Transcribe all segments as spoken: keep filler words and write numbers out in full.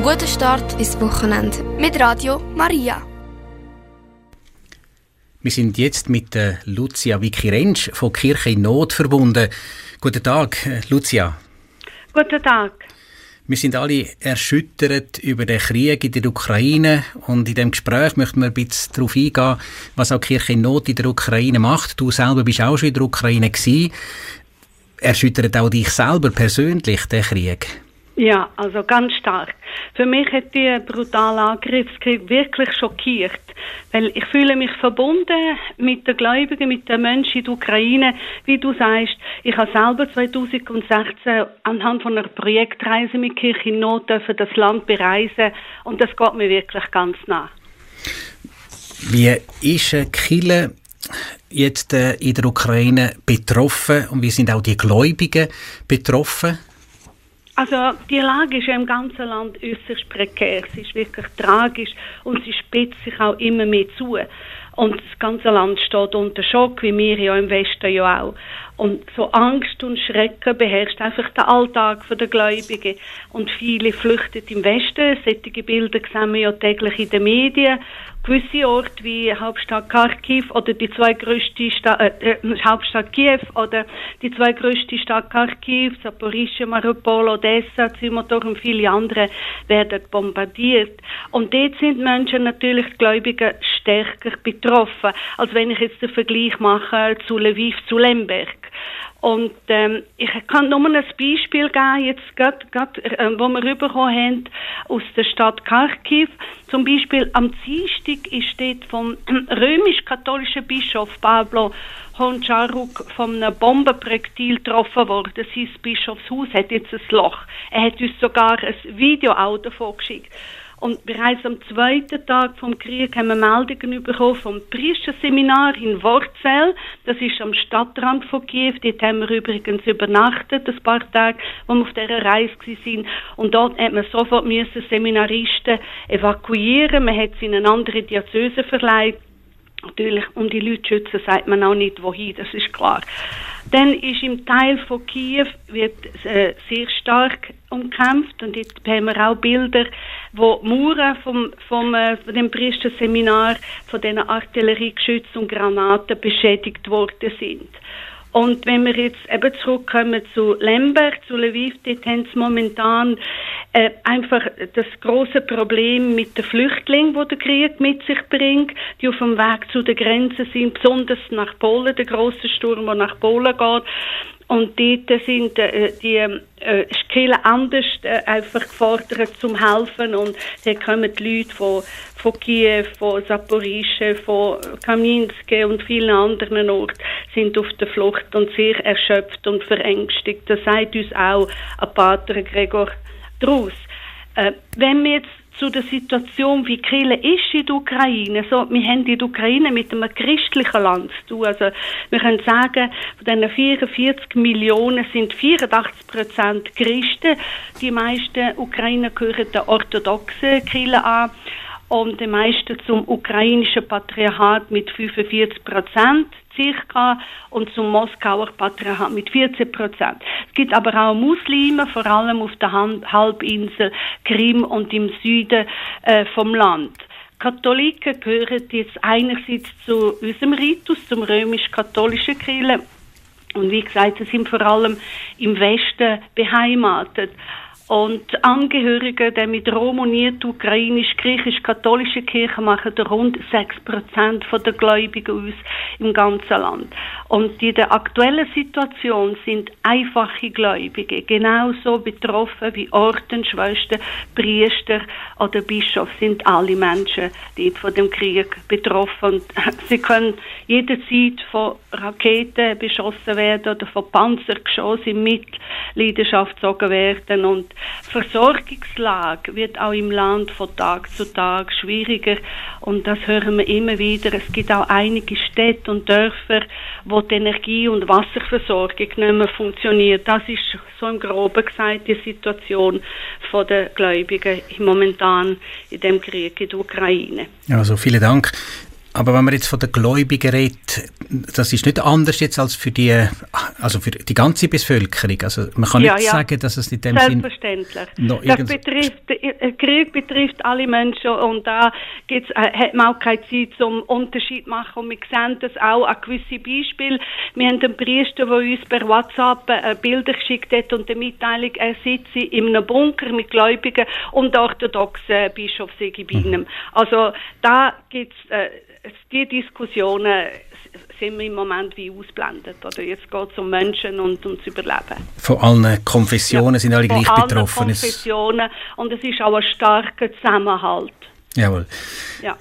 guten Start ins Wochenende mit Radio Maria. Wir sind jetzt mit äh, Lucia Vicky Rentsch von Kirche in Not verbunden. Guten Tag, Lucia. Guten Tag. Wir sind alle erschüttert über den Krieg in der Ukraine und in diesem Gespräch möchten wir ein bisschen darauf eingehen, was auch Kirche in Not in der Ukraine macht. Du selber bist auch schon in der Ukraine gewesen. Erschüttert auch dich selber persönlich, der Krieg? Ja, also ganz stark. Für mich hat der brutale Angriffskrieg wirklich schockiert, weil ich fühle mich verbunden mit den Gläubigen, mit den Menschen in der Ukraine. Wie du sagst, ich habe selber zwanzig sechzehn anhand von einer Projektreise mit Kirche in Not dürfen das Land bereisen und das geht mir wirklich ganz nah. Wie ist eine Kirche jetzt äh, in der Ukraine betroffen und wie sind auch die Gläubigen betroffen? Also die Lage ist ja im ganzen Land äußerst prekär. Sie ist wirklich tragisch und sie spitzt sich auch immer mehr zu. Und das ganze Land steht unter Schock, wie wir ja im Westen ja auch. Und so Angst und Schrecken beherrscht einfach den Alltag der Gläubigen. Und viele flüchten im Westen. Solche Bilder sehen wir ja täglich in den Medien. Gewisse Orte wie Hauptstadt Kharkiv oder die zwei grösste Sta- äh, Hauptstadt Kiew oder die zwei grösste Stadt Kharkiv, Zaporizhzhia, Mariupol, Odessa, Zimmertor und viele andere werden bombardiert. Und dort sind Menschen natürlich, die Gläubigen, stärker betroffen, als wenn ich jetzt den Vergleich mache zu Lviv, zu Lemberg. Und ähm, ich kann nur ein Beispiel geben, jetzt gerade, gerade äh, wo wir rübergekommen haben aus der Stadt Kharkiv. Zum Beispiel am Dienstag ist dort vom römisch-katholischen Bischof Pablo Honcharuk von einem Bombenprojektil getroffen worden. Sein Bischofshaus hat jetzt ein Loch. Er hat uns sogar ein Video auch davon geschickt. Und bereits am zweiten Tag vom Krieg haben wir Meldungen bekommen vom Priesterseminar in Worzel. Das ist am Stadtrand von Kiew. Dort haben wir übrigens übernachtet, ein paar Tage, wo wir auf dieser Reise waren. Und dort hat man sofort müssen Seminaristen evakuieren. Man hat sie in eine andere Diözese verlegt. Natürlich, um die Leute zu schützen, sagt man auch nicht, wohin, das ist klar. Dann ist im Teil von Kiew wird äh, sehr stark umkämpft und jetzt haben wir auch Bilder, wo Mauern vom, vom, äh, von dem Priesterseminar von diesen Artilleriegeschützen und Granaten beschädigt worden sind. Und wenn wir jetzt eben zurückkommen zu Lemberg, zu Lviv, dort haben sie momentan äh, einfach das große Problem mit den Flüchtlingen, die der Krieg mit sich bringt, die auf dem Weg zu den Grenzen sind, besonders nach Polen, der große Sturm, der nach Polen geht. Und dort sind äh, die äh, Kirchen anders äh, einfach gefordert zum Helfen. Und da kommen die Leute von, von Kiew, von Zaporizhzhia, von Kaminsk und vielen anderen Orten sind auf der Flucht und sehr erschöpft und verängstigt. Das sagt uns auch ein Pater Gregor Drus. Äh, wenn wir jetzt zu der Situation, wie Kirche ist in der Ukraine. So, wir haben in der Ukraine mit einem christlichen Land zu tun. Also, wir können sagen, von diesen vierundvierzig Millionen sind vierundachtzig Prozent Christen. Die meisten Ukrainer gehören der orthodoxen Kirche an. Und die meisten zum ukrainischen Patriarchat mit fünfundvierzig Prozent circa und zum Moskauer Patriarchat mit vierzehn Prozent. Es gibt aber auch Muslime, vor allem auf der Halbinsel Krim und im Süden äh, vom Land. Katholiken gehören jetzt einerseits zu unserem Ritus, zum römisch-katholischen Kirche. Und wie gesagt, sie sind vor allem im Westen beheimatet. Und Angehörige der mit Rom uniert ukrainisch-griechisch-katholischen Kirche machen rund sechs Prozent der Gläubigen aus im ganzen Land. Und in der aktuellen Situation sind einfache Gläubige genauso betroffen wie Ordensschwestern, Priester oder Bischof, sind alle Menschen, die von dem Krieg betroffen. Und sie können jederzeit von Raketen beschossen werden oder von Panzergeschossen in Mitleidenschaft gezogen werden. Und Versorgungslage wird auch im Land von Tag zu Tag schwieriger und das hören wir immer wieder. Es gibt auch einige Städte und Dörfer, wo die Energie- und Wasserversorgung nicht mehr funktioniert. Das ist so im Groben gesagt die Situation der Gläubigen momentan in dem Krieg in der Ukraine. Also vielen Dank. Aber wenn man jetzt von den Gläubigen redet, das ist nicht anders jetzt als für die, also für die ganze Bevölkerung. Also man kann ja, nicht ja. sagen, dass es in dem Selbstverständlich. Sinn noch das betrifft, der Krieg betrifft alle Menschen und da gibt's, äh, hat man auch keine Zeit zum Unterschied zu machen. Und wir sehen das auch an gewissen Beispielen. Wir haben einen Priester, der uns per WhatsApp äh, Bilder geschickt hat und die Mitteilung, er sitze in einem Bunker mit Gläubigen und der orthodoxe Bischof sei bei ihm. Also da gibt es äh, die Diskussionen sind wir im Moment wie ausblendet. Oder jetzt geht es um Menschen und ums Überleben. Von allen Konfessionen ja, sind alle gleich betroffen. Von allen Konfessionen und es ist auch ein starker Zusammenhalt. Jawohl. Ja.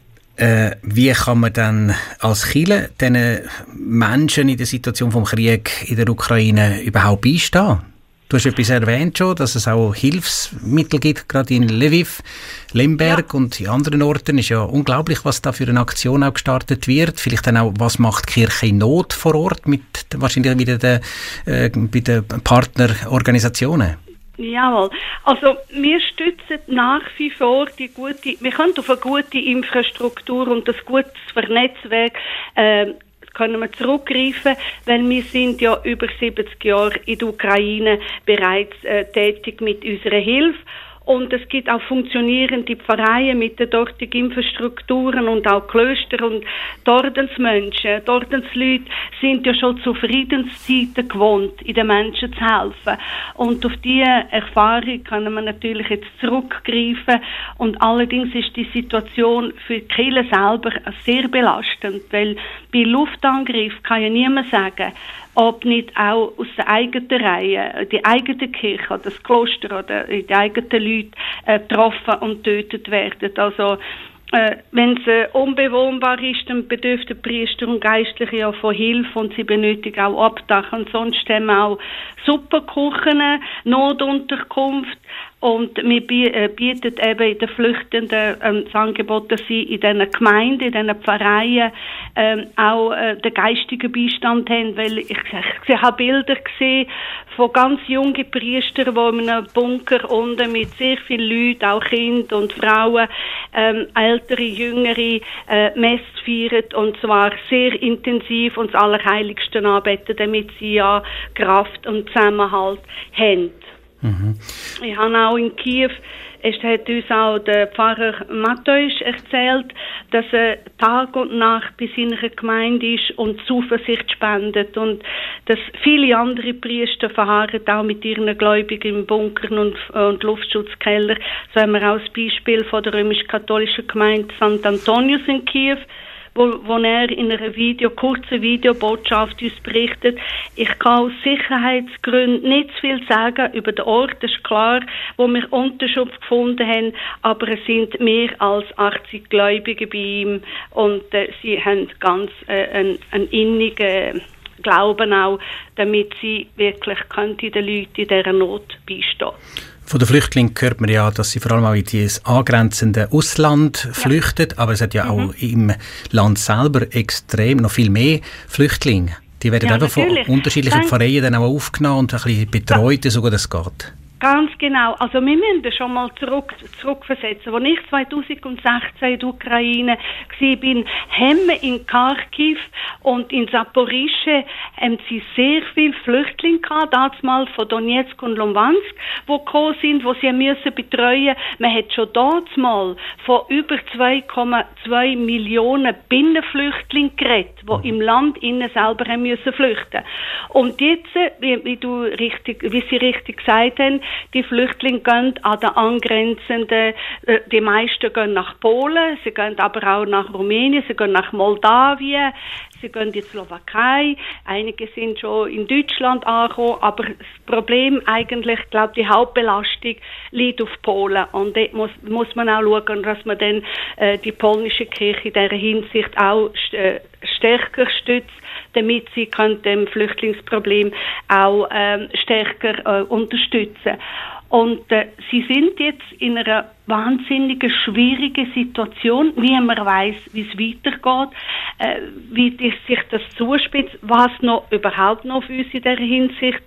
Äh, wie kann man dann als Kirche diesen Menschen in der Situation des Krieges in der Ukraine überhaupt beistehen? Du hast etwas erwähnt schon, dass es auch Hilfsmittel gibt, gerade in Lviv, Lemberg ja. und in anderen Orten. Ist ja unglaublich, was da für eine Aktion auch gestartet wird. Vielleicht dann auch, was macht die Kirche in Not vor Ort mit wahrscheinlich wieder den, äh, bei den Partnerorganisationen? Jawohl. Also wir stützen nach wie vor die gute, wir können auf eine gute Infrastruktur und das gutes Vernetzwerk äh, können wir zurückgreifen, weil wir sind ja über siebzig Jahre in der Ukraine bereits äh, tätig mit unserer Hilfe. Und es gibt auch funktionierende Pfarreien mit den dortigen Infrastrukturen und auch Klöster und Ordensmenschen, die Ordensleute sind ja schon zu Friedenszeiten gewohnt, in den Menschen zu helfen. Und auf diese Erfahrung kann man natürlich jetzt zurückgreifen. Und allerdings ist die Situation für die Kirche selber sehr belastend, weil bei Luftangriff kann ja niemand sagen, ob nicht auch aus der eigenen Reihe, die eigene Kirche oder das Kloster oder die eigenen Leute äh, getroffen und getötet werden. Also äh, wenn es äh, unbewohnbar ist, dann bedürfen Priester und Geistliche ja von Hilfe und sie benötigen auch Obdach. Und sonst haben wir auch Superküchen, Notunterkunft. Und wir bieten eben in den Flüchtenden ähm, das Angebot, dass sie in diesen Gemeinden, in diesen Pfarreien ähm, auch äh, den geistigen Beistand haben, weil ich, ich, ich habe Bilder gesehen von ganz jungen Priestern, die in einem Bunker unten mit sehr vielen Leuten, auch Kinder und Frauen, ähm, ältere, jüngere, äh, Messe feiern und zwar sehr intensiv und das Allerheiligste anbeten, damit sie ja Kraft und Zusammenhalt haben. Mhm. Ich habe auch in Kiew, es hat uns auch der Pfarrer Matthäus erzählt, dass er Tag und Nacht bei seiner Gemeinde ist und Zuversicht spendet und dass viele andere Priester verharren auch mit ihren Gläubigen im Bunkern und, und Luftschutzkeller. So haben wir auch das Beispiel von der römisch-katholischen Gemeinde Sankt Antonius in Kiew, wo, wo er in einer Video, kurzen Videobotschaft uns berichtet. Ich kann aus Sicherheitsgründen nicht zu viel sagen über den Ort, das ist klar, wo wir Unterschlupf gefunden haben, aber es sind mehr als achtzig Gläubige bei ihm und äh, sie haben ganz äh, einen, einen innigen Glauben auch, damit sie wirklich den Leuten in dieser Not beistehen. Von den Flüchtlingen hört man ja, dass sie vor allem auch in das angrenzende Ausland ja. flüchten, aber es hat ja mhm. auch im Land selber extrem noch viel mehr Flüchtlinge. Die werden ja, einfach von unterschiedlichen Pfarreien dann auch aufgenommen und ein bisschen betreut, ja. so gut es geht. Ganz genau. Also wir müssen das schon mal zurück, zurückversetzen. Als ich zweitausendsechzehn in der Ukraine war, haben wir in Kharkiv und in Saporischschja haben sie sehr viele Flüchtlinge gehabt, damals von Donetsk und Luhansk, die gekommen sind, die sie müssen betreuen. Man hat schon damals von über zwei Komma zwei Millionen Binnenflüchtlingen geredet, die im Land innen selber haben müssen flüchten. Und jetzt, wie, wie, du richtig, wie Sie richtig gesagt haben, die Flüchtlinge gehen an den angrenzenden, die meisten gehen nach Polen, sie gehen aber auch nach Rumänien, sie gehen nach Moldawien, sie gehen in die Slowakei, einige sind schon in Deutschland angekommen, aber das Problem eigentlich, ich glaube, die Hauptbelastung liegt auf Polen und dort muss, muss man auch schauen, dass man dann äh, die polnische Kirche in dieser Hinsicht auch äh, stärker stützt, damit sie können dem Flüchtlingsproblem auch ähm, stärker äh, unterstützen. Und äh, sie sind jetzt in einer wahnsinnig schwierigen Situation, wie man weiß, wie es weitergeht, äh, wie sich das zuspitzt, was noch überhaupt noch auf uns in dieser Hinsicht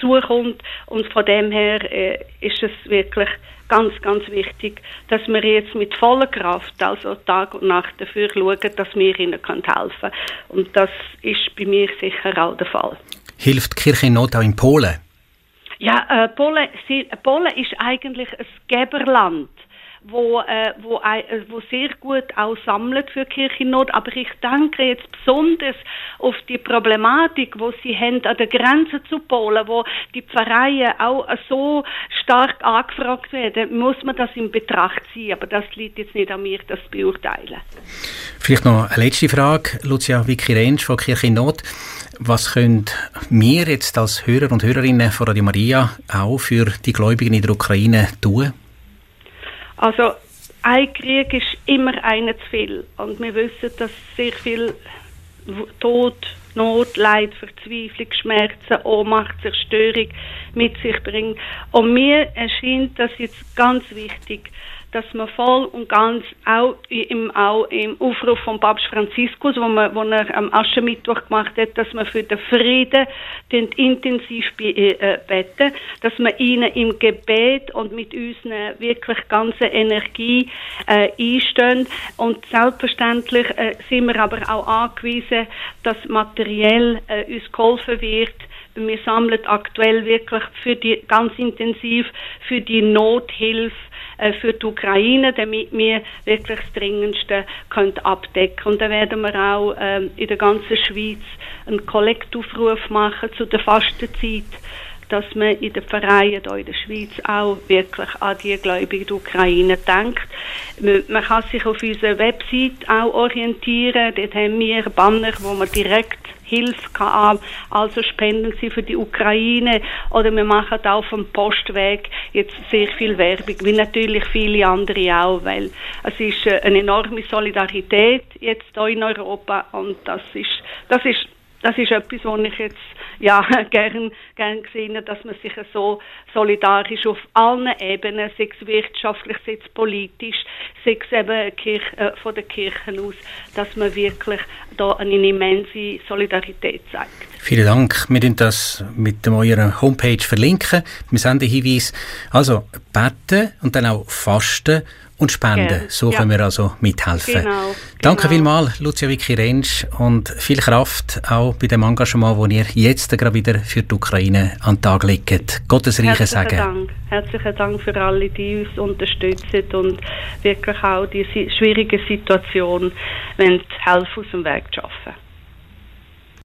dazukommt. Und von dem her äh, ist es wirklich ganz, ganz wichtig, dass wir jetzt mit voller Kraft, also Tag und Nacht dafür schauen, dass wir ihnen helfen können. Und das ist bei mir sicher auch der Fall. Hilft die Kirche in Not auch in Polen? Ja, äh, Polen, sie, Polen ist eigentlich ein Geberland, wo, äh, wo, äh, wo sehr gut auch sammelt für Kirchennot. Aber ich denke jetzt besonders auf die Problematik, wo sie haben an der Grenze zu Polen, wo die Pfarreien auch so stark angefragt werden, muss man das in Betracht ziehen. Aber das liegt jetzt nicht an mir, das zu beurteilen. Vielleicht noch eine letzte Frage, Lucia Vicky-Rentsch von Kirche in Not. Was können wir jetzt als Hörer und Hörerinnen von Radio Maria auch für die Gläubigen in der Ukraine tun? Also, ein Krieg ist immer einer zu viel. Und wir wissen, dass sehr viel Tod, Not, Leid, Verzweiflung, Schmerzen, Ohnmacht, Zerstörung mit sich bringt. Und mir erscheint das jetzt ganz wichtig, dass man voll und ganz auch im, auch im Aufruf von Papst Franziskus, wo, man, wo er am Aschermittwoch gemacht hat, dass man für den Frieden den intensiv be, äh, beten, dass man ihnen im Gebet und mit unseren wirklich ganzen Energie äh, einstehen. Und selbstverständlich äh, sind wir aber auch angewiesen, dass materiell äh, uns geholfen wird. Wir sammeln aktuell wirklich für die, ganz intensiv für die Nothilfe für die Ukraine, damit wir wirklich das Dringendste können abdecken. Und da werden wir auch ähm, in der ganzen Schweiz einen Kollektaufruf machen zu der Fastenzeit, dass man in den Vereinen hier in der Schweiz auch wirklich an die Gläubigen der Ukraine denkt. Man kann sich auf unserer Website auch orientieren. Dort haben wir Banner, wo man direkt Hilfe kann, also spenden Sie für die Ukraine, oder wir machen auch vom Postweg jetzt sehr viel Werbung, wie natürlich viele andere auch, weil es ist eine enorme Solidarität jetzt hier in Europa und das ist, das ist Das ist etwas, was ich jetzt ja, gern, gern gesehen habe, dass man sich so solidarisch auf allen Ebenen, sei es wirtschaftlich, sei es politisch, sei es eben Kirche, äh, von der Kirche aus, dass man wirklich da eine immense Solidarität zeigt. Vielen Dank. Wir verlinken das mit eurer Homepage verlinken. Wir senden Hinweis. Also beten und dann auch fasten und spenden. Gerne. So können ja. wir also mithelfen. Genau, Danke genau. vielmals, Lucia Vicky-Rentsch, und viel Kraft auch bei dem Engagement, das ihr jetzt gerade wieder für die Ukraine an den Tag legt. Gottes Reiche Segen. Dank. Herzlichen Dank für alle, die uns unterstützen und wirklich auch die schwierige Situation helfen, aus dem Weg zu schaffen.